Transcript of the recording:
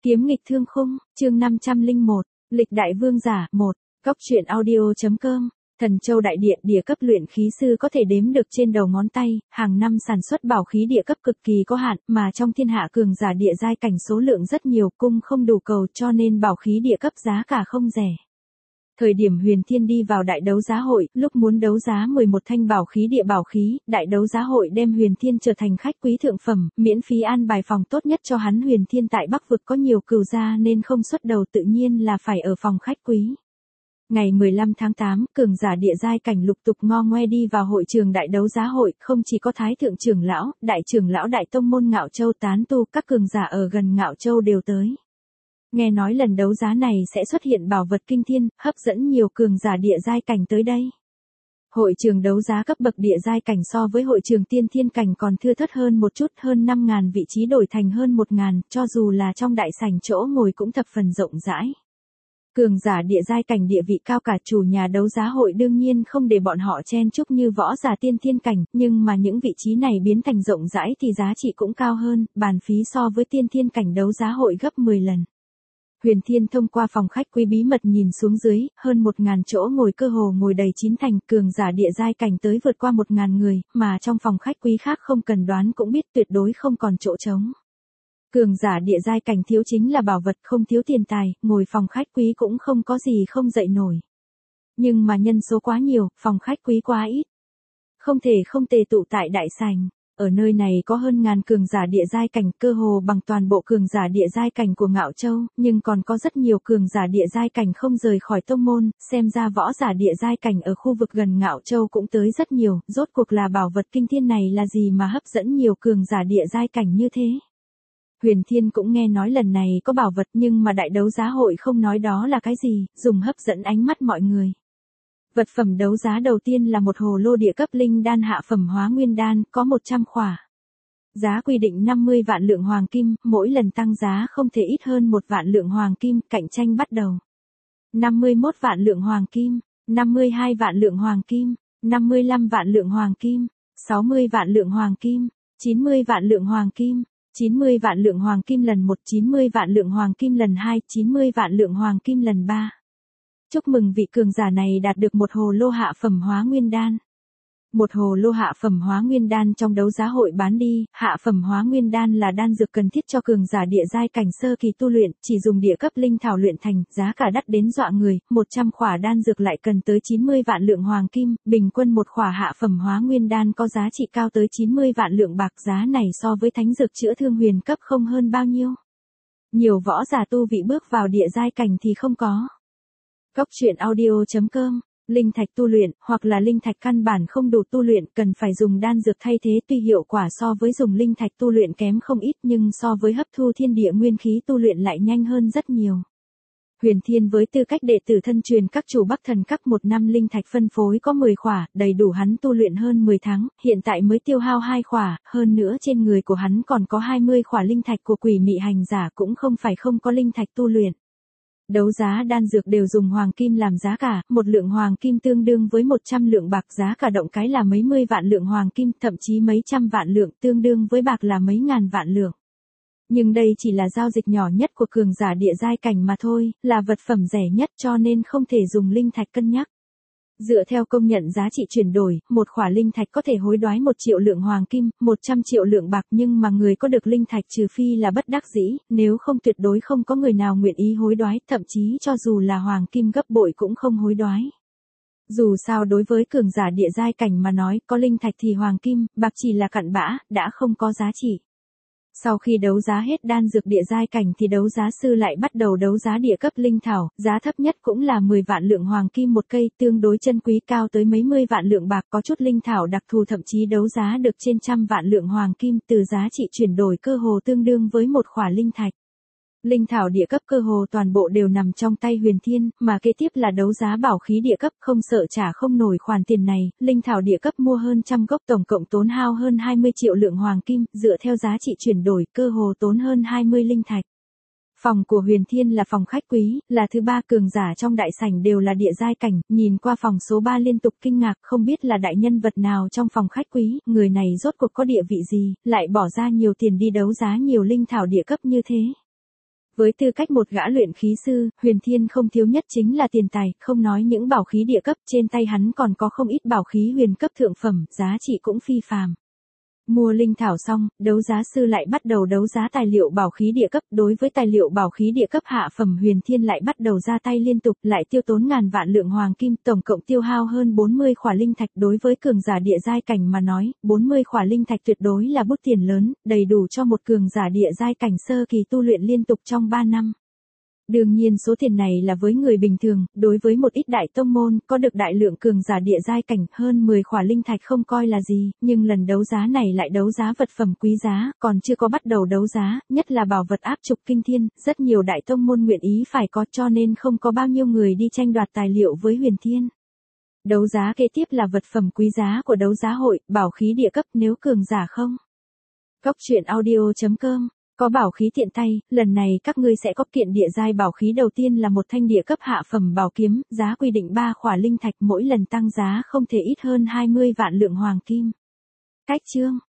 Kiếm nghịch thương khung, chương 501, lịch đại vương giả, 1, góc truyện audio.com, Thần Châu đại địa, địa cấp luyện khí sư có thể đếm được trên đầu ngón tay, hàng năm sản xuất bảo khí địa cấp cực kỳ có hạn, mà trong thiên hạ cường giả địa giai cảnh số lượng rất nhiều, cung không đủ cầu cho nên bảo khí địa cấp giá cả không rẻ. Thời điểm Huyền Thiên đi vào đại đấu giá hội, lúc muốn đấu giá 11 thanh bảo khí địa bảo khí, đại đấu giá hội đem Huyền Thiên trở thành khách quý thượng phẩm, miễn phí an bài phòng tốt nhất cho hắn. Huyền Thiên tại Bắc vực có nhiều cừu gia nên không xuất đầu, tự nhiên là phải ở phòng khách quý. Ngày 15 tháng 8, cường giả địa giai cảnh lục tục ngo ngoe đi vào hội trường đại đấu giá hội, không chỉ có Thái thượng trưởng lão, đại trưởng lão đại tông môn Ngạo Châu tán tu, các cường giả ở gần Ngạo Châu đều tới. Nghe nói lần đấu giá này sẽ xuất hiện bảo vật kinh thiên, hấp dẫn nhiều cường giả địa giai cảnh tới đây. Hội trường đấu giá cấp bậc địa giai cảnh so với hội trường tiên thiên cảnh còn thưa thớt hơn một chút, hơn 5.000 vị trí đổi thành hơn 1.000, cho dù là trong đại sảnh chỗ ngồi cũng thập phần rộng rãi. Cường giả địa giai cảnh địa vị cao cả, chủ nhà đấu giá hội đương nhiên không để bọn họ chen chúc như võ giả tiên thiên cảnh, nhưng mà những vị trí này biến thành rộng rãi thì giá trị cũng cao hơn, bàn phí so với tiên thiên cảnh đấu giá hội gấp 10 lần. Huyền Thiên thông qua phòng khách quý bí mật nhìn xuống dưới, hơn 1.000 chỗ ngồi cơ hồ ngồi đầy chín thành, cường giả địa giai cảnh tới vượt qua 1.000 người, mà trong phòng khách quý khác không cần đoán cũng biết tuyệt đối không còn chỗ trống. Cường giả địa giai cảnh thiếu chính là bảo vật, không thiếu tiền tài, ngồi phòng khách quý cũng không có gì không dậy nổi. Nhưng mà nhân số quá nhiều, phòng khách quý quá ít. Không tề tụ tại đại sảnh. Ở nơi này có hơn ngàn cường giả địa giai cảnh, cơ hồ bằng toàn bộ cường giả địa giai cảnh của Ngạo Châu, nhưng còn có rất nhiều cường giả địa giai cảnh không rời khỏi tông môn, xem ra võ giả địa giai cảnh ở khu vực gần Ngạo Châu cũng tới rất nhiều, rốt cuộc là bảo vật kinh thiên này là gì mà hấp dẫn nhiều cường giả địa giai cảnh như thế. Huyền Thiên cũng nghe nói lần này có bảo vật nhưng mà đại đấu giá hội không nói đó là cái gì, dùng hấp dẫn ánh mắt mọi người. Vật phẩm đấu giá đầu tiên là một hồ lô địa cấp linh đan hạ phẩm hóa nguyên đan, có 100 khỏa. Giá quy định 50 vạn lượng hoàng kim, mỗi lần tăng giá không thể ít hơn 1 vạn lượng hoàng kim, cạnh tranh bắt đầu. 51 vạn lượng hoàng kim, 52 vạn lượng hoàng kim, 55 vạn lượng hoàng kim, 60 vạn lượng hoàng kim, 90 vạn lượng hoàng kim, 90 vạn lượng hoàng kim lần 1, 90 vạn lượng hoàng kim lần 2, 90 vạn lượng hoàng kim lần 3. Chúc mừng vị cường giả này đạt được một hồ lô hạ phẩm hóa nguyên đan. Một hồ lô hạ phẩm hóa nguyên đan trong đấu giá hội bán đi, hạ phẩm hóa nguyên đan là đan dược cần thiết cho cường giả địa giai cảnh sơ kỳ tu luyện, chỉ dùng địa cấp linh thảo luyện thành, giá cả đắt đến dọa người, 100 khỏa đan dược lại cần tới 90 vạn lượng hoàng kim, bình quân một khỏa hạ phẩm hóa nguyên đan có giá trị cao tới 90 vạn lượng bạc, giá này so với thánh dược chữa thương huyền cấp không hơn bao nhiêu. Nhiều võ giả tu vị bước vào địa giai cảnh thì không có. Góc truyện audio.com, linh thạch tu luyện, hoặc là linh thạch căn bản không đủ tu luyện, cần phải dùng đan dược thay thế, tuy hiệu quả so với dùng linh thạch tu luyện kém không ít nhưng so với hấp thu thiên địa nguyên khí tu luyện lại nhanh hơn rất nhiều. Huyền Thiên với tư cách đệ tử thân truyền các chủ Bắc Thần các 1 năm linh thạch phân phối có 10 khỏa, đầy đủ hắn tu luyện hơn 10 tháng, hiện tại mới tiêu hao 2 khỏa, hơn nữa trên người của hắn còn có 20 khỏa linh thạch của quỷ mị hành giả, cũng không phải không có linh thạch tu luyện. Đấu giá đan dược đều dùng hoàng kim làm giá cả, 1 lượng hoàng kim tương đương với 100 lượng bạc, giá cả động cái là mấy mươi vạn lượng hoàng kim, thậm chí mấy trăm vạn lượng, tương đương với bạc là mấy ngàn vạn lượng. Nhưng đây chỉ là giao dịch nhỏ nhất của cường giả địa giai cảnh mà thôi, là vật phẩm rẻ nhất cho nên không thể dùng linh thạch cân nhắc. Dựa theo công nhận giá trị chuyển đổi, một khỏa linh thạch có thể hối đoái 1 triệu lượng hoàng kim, 100 triệu lượng bạc, nhưng mà người có được linh thạch trừ phi là bất đắc dĩ, nếu không tuyệt đối không có người nào nguyện ý hối đoái, thậm chí cho dù là hoàng kim gấp bội cũng không hối đoái. Dù sao đối với cường giả địa giai cảnh mà nói, có linh thạch thì hoàng kim, bạc chỉ là cặn bã, đã không có giá trị. Sau khi đấu giá hết đan dược địa giai cảnh thì đấu giá sư lại bắt đầu đấu giá địa cấp linh thảo, giá thấp nhất cũng là 10 vạn lượng hoàng kim một cây, tương đối chân quý, cao tới mấy mươi vạn lượng bạc, có chút linh thảo đặc thù thậm chí đấu giá được trên 100 vạn lượng hoàng kim, từ giá trị chuyển đổi cơ hồ tương đương với một khỏa linh thạch. Linh thảo địa cấp cơ hồ toàn bộ đều nằm trong tay Huyền Thiên, mà kế tiếp là đấu giá bảo khí địa cấp, không sợ trả không nổi khoản tiền này, linh thảo địa cấp mua hơn 100 gốc tổng cộng tốn hao hơn 20 triệu lượng hoàng kim, dựa theo giá trị chuyển đổi, cơ hồ tốn hơn 20 linh thạch. Phòng của Huyền Thiên là phòng khách quý, là thứ 3 cường giả trong đại sảnh đều là địa giai cảnh, nhìn qua phòng số 3 liên tục kinh ngạc, không biết là đại nhân vật nào trong phòng khách quý, người này rốt cuộc có địa vị gì, lại bỏ ra nhiều tiền đi đấu giá nhiều linh thảo địa cấp như thế. Với tư cách một gã luyện khí sư, Huyền Thiên không thiếu nhất chính là tiền tài, không nói những bảo khí địa cấp, trên tay hắn còn có không ít bảo khí huyền cấp thượng phẩm, giá trị cũng phi phàm. Mua linh thảo xong, đấu giá sư lại bắt đầu đấu giá tài liệu bảo khí địa cấp, đối với tài liệu bảo khí địa cấp hạ phẩm Huyền Thiên lại bắt đầu ra tay liên tục, lại tiêu tốn ngàn vạn lượng hoàng kim, tổng cộng tiêu hao hơn 40 khỏa linh thạch, đối với cường giả địa giai cảnh mà nói, 40 khỏa linh thạch tuyệt đối là bút tiền lớn, đầy đủ cho một cường giả địa giai cảnh sơ kỳ tu luyện liên tục trong 3 năm. Đương nhiên số tiền này là với người bình thường, đối với một ít đại tông môn, có được đại lượng cường giả địa giai cảnh hơn 10 khỏa linh thạch không coi là gì, nhưng lần đấu giá này lại đấu giá vật phẩm quý giá, còn chưa có bắt đầu đấu giá, nhất là bảo vật áp trục kinh thiên, rất nhiều đại tông môn nguyện ý phải có cho nên không có bao nhiêu người đi tranh đoạt tài liệu với Huyền Thiên. Đấu giá kế tiếp là vật phẩm quý giá của đấu giá hội, bảo khí địa cấp nếu cường giả không. Góc truyện audio.com Có bảo khí tiện tay, lần này các ngươi sẽ có kiện địa giai bảo khí đầu tiên là một thanh địa cấp hạ phẩm bảo kiếm, giá quy định 3 khỏa linh thạch mỗi lần tăng giá không thể ít hơn 20 vạn lượng hoàng kim. Cách chương